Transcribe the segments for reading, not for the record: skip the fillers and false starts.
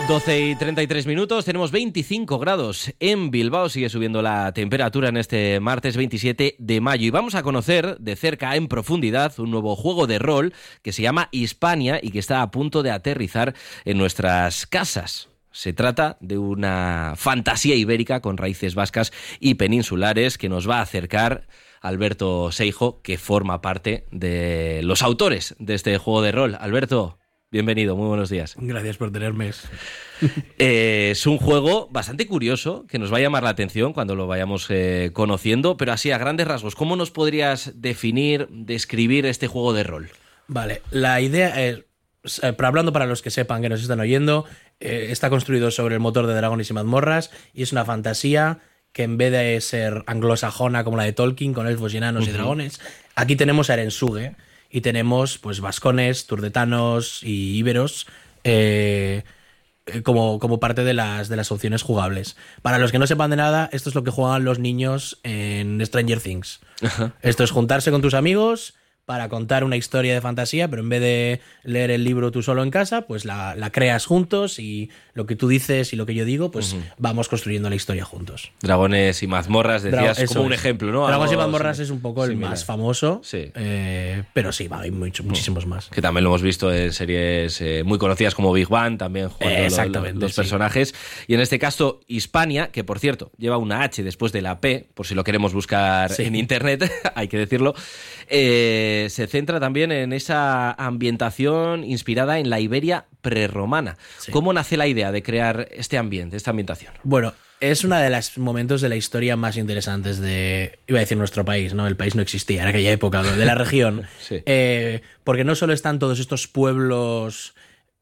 12:33, tenemos 25 grados en Bilbao, sigue subiendo la temperatura en este martes 27 de mayo y vamos a conocer de cerca, en profundidad, un nuevo juego de rol que se llama Hispania y que está a punto de aterrizar en nuestras casas. Se trata de una fantasía ibérica con raíces vascas y peninsulares que nos va a acercar Alberto Seijo, que forma parte de los autores de este juego de rol. Alberto, bienvenido, muy buenos días. Gracias por tenerme. Es un juego bastante curioso que nos va a llamar la atención cuando lo vayamos conociendo, pero así a grandes rasgos, ¿cómo nos podrías definir, describir este juego de rol? Vale, la idea es, hablando para los que sepan, que nos están oyendo, está construido sobre el motor de Dragones y Mazmorras y es una fantasía que en vez de ser anglosajona como la de Tolkien, con elfos y enanos y dragones, aquí tenemos a Erensuge y tenemos pues vascones, turdetanos y íberos como parte de las opciones jugables. Para los que no sepan de nada, esto es lo que juegan los niños en Stranger Things. Ajá. Esto es juntarse con tus amigos para contar una historia de fantasía, pero en vez de leer el libro tú solo en casa, pues la creas juntos y lo que tú dices y lo que yo digo, pues vamos construyendo la historia juntos. Dragones y Mazmorras, decías como un ejemplo, ¿no? Dragones y Mazmorras es un poco el más famoso, sí. Pero sí, hay muchísimos más. Que también lo hemos visto en series muy conocidas como Big Bang, también jugando los personajes. Y en este caso, Hispania, que por cierto, lleva una H después de la P, por si lo queremos buscar en internet, hay que decirlo, se centra también en esa ambientación inspirada en la Iberia prerromana. Sí. ¿Cómo nace la idea de crear este ambiente, esta ambientación? Bueno, es uno de los momentos de la historia más interesantes de, iba a decir nuestro país, ¿no? El país no existía en aquella época, de la región. Sí. Porque no solo están todos estos pueblos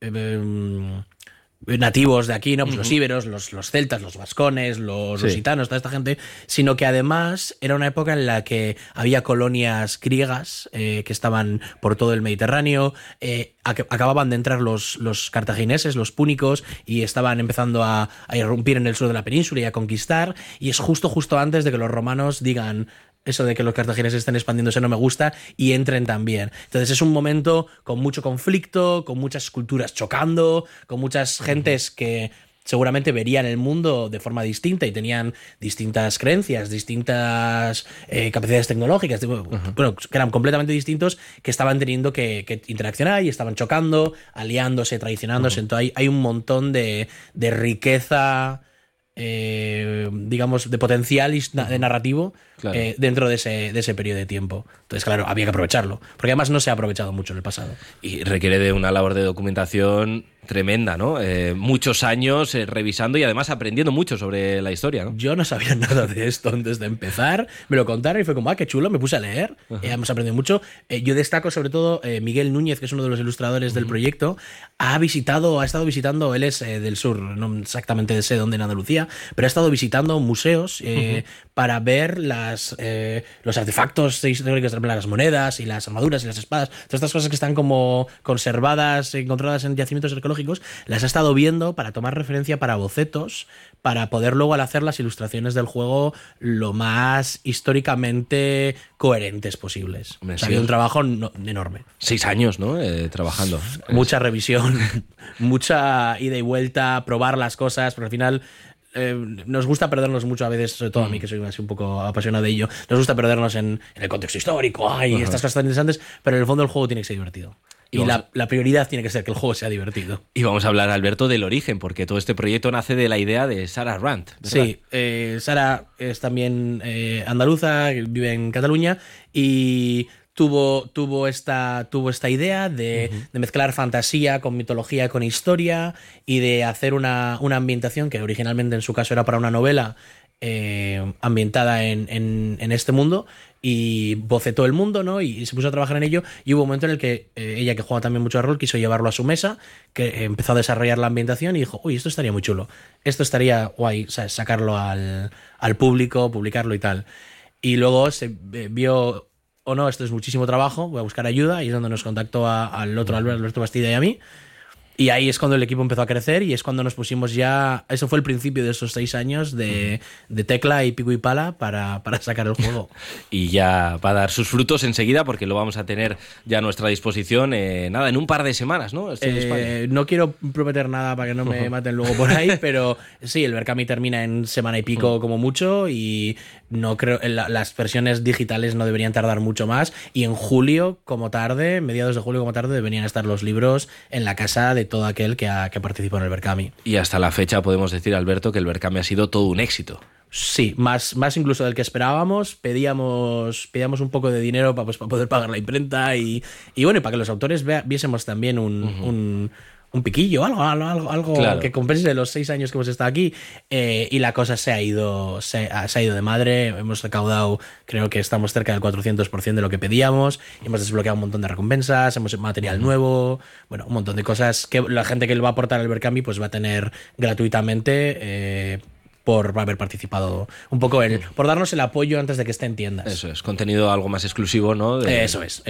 nativos de aquí, ¿no? Pues los íberos, los celtas, los vascones, los lusitanos, toda esta gente, sino que además era una época en la que había colonias griegas que estaban por todo el Mediterráneo, acababan de entrar los cartagineses, los púnicos, y estaban empezando a irrumpir en el sur de la península y a conquistar, y es justo antes de que los romanos digan: eso de que los cartagineses estén expandiéndose no me gusta, y entren también. Entonces es un momento con mucho conflicto, con muchas culturas chocando, con muchas gentes que seguramente verían el mundo de forma distinta y tenían distintas creencias, distintas capacidades tecnológicas, bueno, que eran completamente distintos, que estaban teniendo que interaccionar y estaban chocando, aliándose, traicionándose. Entonces hay un montón de riqueza, digamos, de potencial de narrativo, claro, dentro de ese periodo de tiempo. Entonces, claro, había que aprovecharlo, porque además no se ha aprovechado mucho en el pasado. Y requiere de una labor de documentación tremenda, ¿no? Muchos años revisando y además aprendiendo mucho sobre la historia, ¿no? Yo no sabía nada de esto antes de empezar, me lo contaron y fue como, qué chulo, me puse a leer, hemos aprendido mucho. Yo destaco sobre todo Miguel Núñez, que es uno de los ilustradores del proyecto, ha estado visitando, él es del sur, no exactamente sé dónde en Andalucía, pero ha estado visitando museos para ver los artefactos históricos, las monedas y las armaduras y las espadas, todas estas cosas que están como conservadas, encontradas en yacimientos arqueológicos, las ha estado viendo para tomar referencia para bocetos, para poder luego al hacer las ilustraciones del juego lo más históricamente coherentes posibles. O sea, un trabajo enorme. 6 años, ¿no? Trabajando. Mucha revisión, mucha ida y vuelta, probar las cosas, pero al final nos gusta perdernos mucho a veces, sobre todo a mí, que soy así un poco apasionado de ello, nos gusta perdernos en el contexto histórico, estas cosas tan interesantes, pero en el fondo el juego tiene que ser divertido. Y la prioridad tiene que ser que el juego sea divertido. Y vamos a hablar, Alberto, del origen, porque todo este proyecto nace de la idea de Sarah Rand, ¿verdad? Sí, Sarah es también andaluza, vive en Cataluña, y tuvo esta idea de mezclar fantasía con mitología, con historia, y de hacer una ambientación que originalmente en su caso era para una novela ambientada en este mundo, y bocetó el mundo, ¿no? Y se puso a trabajar en ello, y hubo un momento en el que ella, que juega también mucho a rol, quiso llevarlo a su mesa, que empezó a desarrollar la ambientación y dijo, uy, esto estaría muy chulo, esto estaría guay, ¿sabes? Sacarlo al público, publicarlo y tal. Y luego se vio, no, esto es muchísimo trabajo, voy a buscar ayuda, y es donde nos contactó al otro Alberto Bastida y a mí. Y ahí es cuando el equipo empezó a crecer y es cuando nos pusimos ya... Eso fue el principio de esos 6 años de tecla y pico y pala para sacar el juego. Y ya va a dar sus frutos enseguida porque lo vamos a tener ya a nuestra disposición en un par de semanas, ¿no? No quiero prometer nada para que no me maten luego por ahí, pero sí, el Berkami termina en semana y pico como mucho y no creo... Las versiones digitales no deberían tardar mucho más y en julio como tarde, mediados de julio como tarde, deberían estar los libros en la casa de todo aquel que participó en el Berkami. Y hasta la fecha podemos decir, Alberto, que el Berkami ha sido todo un éxito. Sí, más incluso del que esperábamos. Pedíamos un poco de dinero para poder pagar la imprenta y bueno, y para que los autores viésemos también un piquillo, algo claro, que compense de los 6 años que hemos estado aquí. Y la cosa se ha ido de madre. Hemos recaudado, creo que estamos cerca del 400% de lo que pedíamos. Hemos desbloqueado un montón de recompensas, hemos material nuevo, bueno, un montón de cosas que la gente que le va a aportar al Berkami pues va a tener gratuitamente por haber participado un poco por darnos el apoyo antes de que esté en tiendas. Eso es, contenido algo más exclusivo, ¿no? Eso es.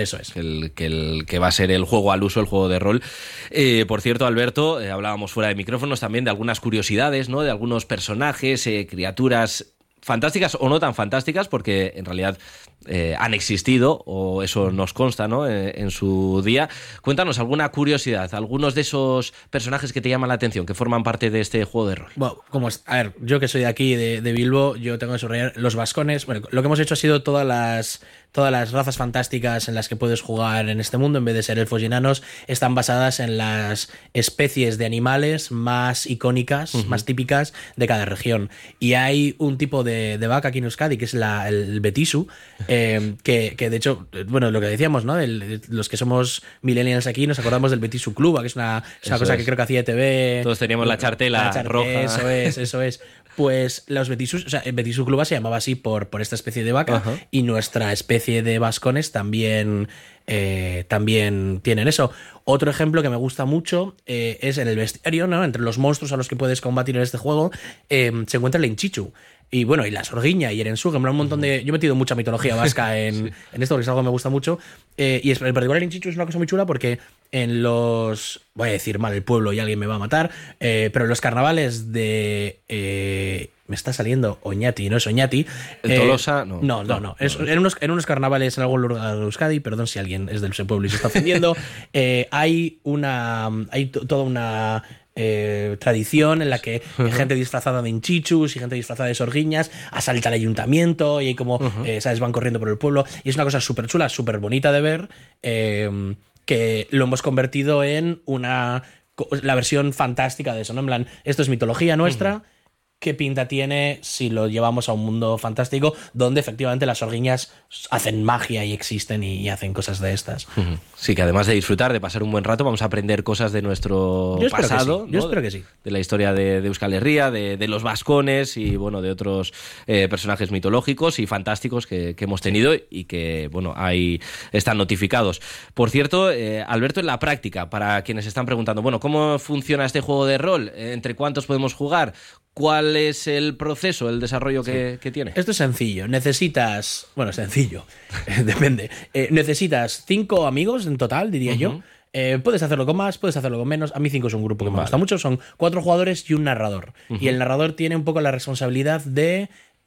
Que va a ser el juego al uso, el juego de rol. Por cierto, Alberto, hablábamos fuera de micrófonos también de algunas curiosidades, ¿no? De algunos personajes, criaturas fantásticas o no tan fantásticas, porque en realidad han existido, o eso nos consta, ¿no? En su día. Cuéntanos alguna curiosidad, algunos de esos personajes que te llaman la atención, que forman parte de este juego de rol. Bueno, a ver, yo que soy de aquí, de Bilbo, yo tengo que subrayar los vascones. Bueno, lo que hemos hecho ha sido todas las razas fantásticas en las que puedes jugar en este mundo, en vez de ser elfos y enanos, están basadas en las especies de animales más icónicas, más típicas de cada región. Y hay un tipo de vaca aquí en Euskadi, que es el betisu, que de hecho, bueno, lo que decíamos, ¿no? Los que somos millennials aquí nos acordamos del Betisu Club, que es una cosa que creo que hacía ETV. Todos teníamos la chartela roja. Eso es. Pues los Betisus, o sea, el Betisu Club se llamaba así por esta especie de vaca. Y nuestra especie de vascones también tienen eso. Otro ejemplo que me gusta mucho es en el bestiario, ¿no? Entre los monstruos a los que puedes combatir en este juego se encuentra el Inchichu. Y bueno, y la Sorguiña y el Ensug, un montón de... Yo he metido mucha mitología vasca en esto, porque es algo que me gusta mucho. Y en particular el Inchichu es una cosa muy chula porque en los... Voy a decir mal el pueblo y alguien me va a matar, pero en los carnavales de... me está saliendo Oñati, no es Oñati. ¿El Tolosa? No. En unos carnavales en algún lugar de Euskadi, perdón si alguien es de ese pueblo y se está ofendiendo, hay toda una... tradición en la que gente disfrazada de hinchichus y gente disfrazada de sorguiñas asalta el ayuntamiento y hay como, ¿sabes? Van corriendo por el pueblo y es una cosa súper chula, súper bonita de ver, que lo hemos convertido en la versión fantástica de eso, ¿no? En plan, esto es mitología nuestra. ¿Qué pinta tiene si lo llevamos a un mundo fantástico donde efectivamente las sorguiñas hacen magia y existen y hacen cosas de estas? Sí, que además de disfrutar, de pasar un buen rato, vamos a aprender cosas de nuestro pasado. Yo espero que sí. De la historia de Euskal Herria, de los vascones y bueno, de otros personajes mitológicos y fantásticos que hemos tenido y que bueno, ahí están notificados. Por cierto, Alberto, en la práctica, para quienes están preguntando, bueno, ¿cómo funciona este juego de rol? ¿Entre cuántos podemos jugar? ¿Cuál es el proceso, el desarrollo que tiene? Esto es sencillo. Necesitas... Bueno, sencillo. Depende. Necesitas 5 amigos en total, diría yo. Puedes hacerlo con más, puedes hacerlo con menos. A mí 5 es un grupo que me gusta mucho. Son 4 jugadores y un narrador. Y el narrador tiene un poco la responsabilidad de...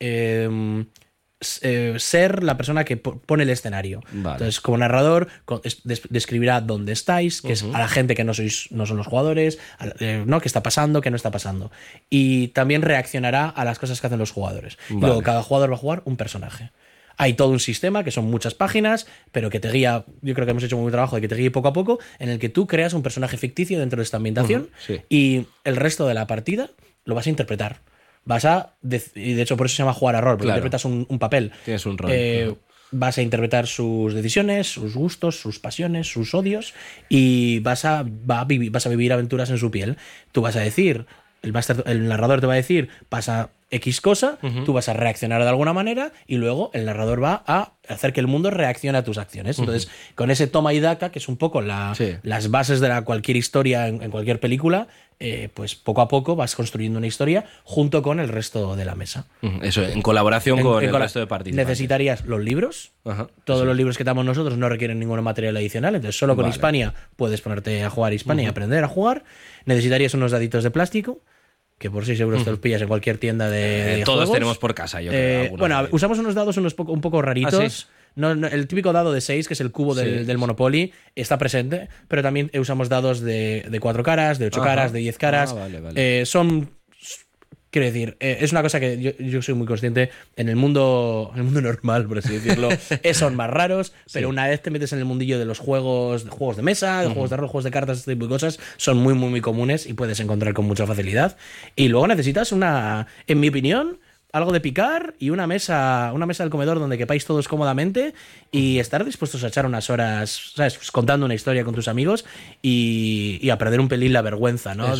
ser la persona que pone el escenario. Entonces, como narrador, describirá dónde estáis, que es a la gente que no son los jugadores, ¿no? Qué está pasando, qué no está pasando. Y también reaccionará a las cosas que hacen los jugadores. Y luego cada jugador va a jugar un personaje. Hay todo un sistema, que son muchas páginas, pero que te guía, yo creo que hemos hecho muy buen trabajo de que te guíe poco a poco, en el que tú creas un personaje ficticio dentro de esta ambientación y el resto de la partida lo vas a interpretar. Y de hecho por eso se llama jugar a rol, porque interpretas un papel. Tienes un rol. Vas a interpretar sus decisiones, sus gustos, sus pasiones, sus odios, y vas a vivir aventuras en su piel. Tú vas a decir, el narrador te va a decir, pasa X cosa, tú vas a reaccionar de alguna manera y luego el narrador va a hacer que el mundo reaccione a tus acciones. Entonces, con ese toma y daca, que es un poco las bases de cualquier historia en cualquier película, pues poco a poco vas construyendo una historia junto con el resto de la mesa. Eso, en colaboración con el resto de participantes. Necesitarías los libros. Todos los libros que damos nosotros no requieren ningún material adicional, entonces solo con Hispania puedes ponerte a jugar Hispania y aprender a jugar. Necesitarías unos daditos de plástico, que por 6 euros te los pillas en cualquier tienda de todos juegos. tenemos por casa, yo creo. Bueno, usamos unos dados un poco raritos. No, el típico dado de 6, que es el cubo del Monopoly, está presente, pero también usamos dados de 4 caras, de 8 caras, de 10 caras. Vale. Quiero decir, es una cosa que yo soy muy consciente en el mundo normal, por así decirlo, son más raros, pero una vez te metes en el mundillo de los juegos de mesa, de juegos de rol, juegos de cartas, este tipo de cosas, son muy, muy, muy comunes y puedes encontrar con mucha facilidad. Y luego necesitas en mi opinión, algo de picar y una mesa del comedor donde quepáis todos cómodamente y estar dispuestos a echar unas horas, ¿sabes? Pues contando una historia con tus amigos y a perder un pelín la vergüenza, ¿no?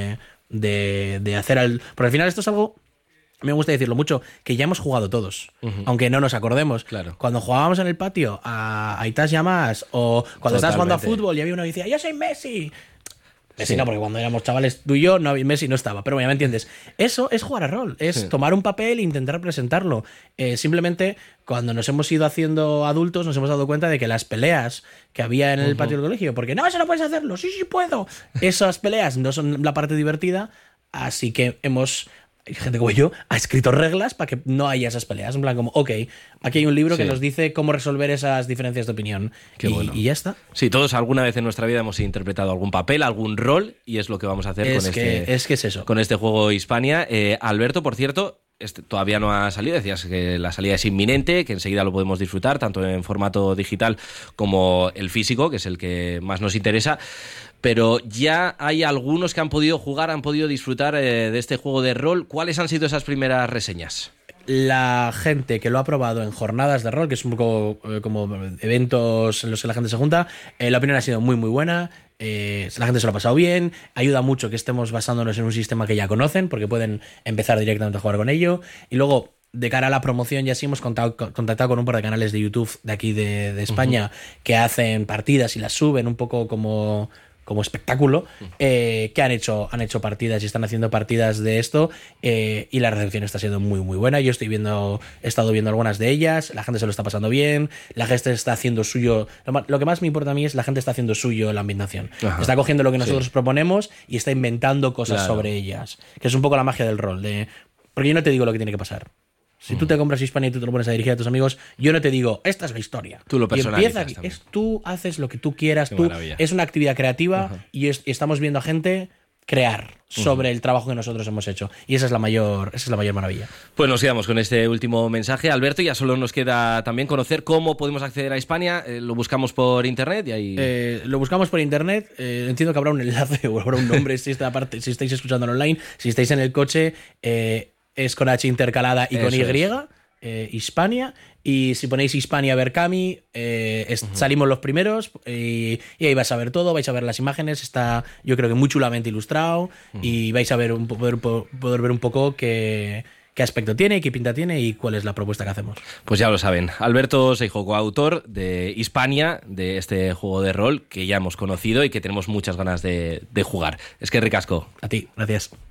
De hacer porque al final esto es algo, me gusta decirlo mucho, que ya hemos jugado todos, aunque no nos acordemos. Claro. Cuando jugábamos en el patio a Aitas Llamas o cuando estabas jugando a fútbol y había uno que decía, yo soy Messi. Messi no, porque cuando éramos chavales tú y yo, Messi no estaba, pero ya me entiendes. Eso es jugar a rol, es tomar un papel e intentar presentarlo. Simplemente, cuando nos hemos ido haciendo adultos, nos hemos dado cuenta de que las peleas que había en el patio del colegio, porque no, eso no puedes hacerlo, sí puedo. Esas peleas no son la parte divertida, así que hay gente como yo, ha escrito reglas para que no haya esas peleas. En plan como, ok, aquí hay un libro que nos dice cómo resolver esas diferencias de opinión. Y ya está. Sí, todos alguna vez en nuestra vida hemos interpretado algún papel, algún rol, y es lo que vamos a hacer con este juego Hispania. Alberto, por cierto, todavía no ha salido, decías que la salida es inminente, que enseguida lo podemos disfrutar, tanto en formato digital como el físico, que es el que más nos interesa. Pero ya hay algunos que han podido jugar, han podido disfrutar de este juego de rol. ¿Cuáles han sido esas primeras reseñas? La gente que lo ha probado en jornadas de rol, que es un poco como eventos en los que la gente se junta, la opinión ha sido muy, muy buena. La gente se lo ha pasado bien. Ayuda mucho que estemos basándonos en un sistema que ya conocen, porque pueden empezar directamente a jugar con ello. Y luego, de cara a la promoción, ya sí hemos contactado con un par de canales de YouTube de aquí de España que hacen partidas y las suben un poco como espectáculo, que han hecho partidas y están haciendo partidas de esto, y la recepción está siendo muy, muy buena. Yo he estado viendo algunas de ellas, la gente se lo está pasando bien, la gente está haciendo suyo. Lo que más me importa a mí es la gente está haciendo suyo la ambientación. Está cogiendo lo que nosotros proponemos y está inventando cosas sobre ellas, que es un poco la magia del rol. Porque yo no te digo lo que tiene que pasar. Si tú te compras Hispania y tú te lo pones a dirigir a tus amigos, yo no te digo, esta es la historia. Tú lo personalizas. Y empieza, tú haces lo que tú quieras. Es una actividad creativa y estamos viendo a gente crear sobre el trabajo que nosotros hemos hecho. Y esa es la mayor maravilla. Pues nos quedamos con este último mensaje, Alberto. Ya solo nos queda también conocer cómo podemos acceder a Hispania. Lo buscamos por internet y ahí... Lo buscamos por internet. Entiendo que habrá un enlace o habrá un nombre si estáis escuchando online. Si estáis en el coche... es con H intercalada y con Y, Hispania. Y si ponéis Hispania Berkami, salimos los primeros y ahí vais a ver todo, vais a ver las imágenes. Está, yo creo que muy chulamente ilustrado y vais a ver poder ver un poco qué aspecto tiene, qué pinta tiene y cuál es la propuesta que hacemos. Pues ya lo saben. Alberto Seijo, coautor de Hispania, de este juego de rol que ya hemos conocido y que tenemos muchas ganas de jugar. Es que ricasco. A ti, gracias.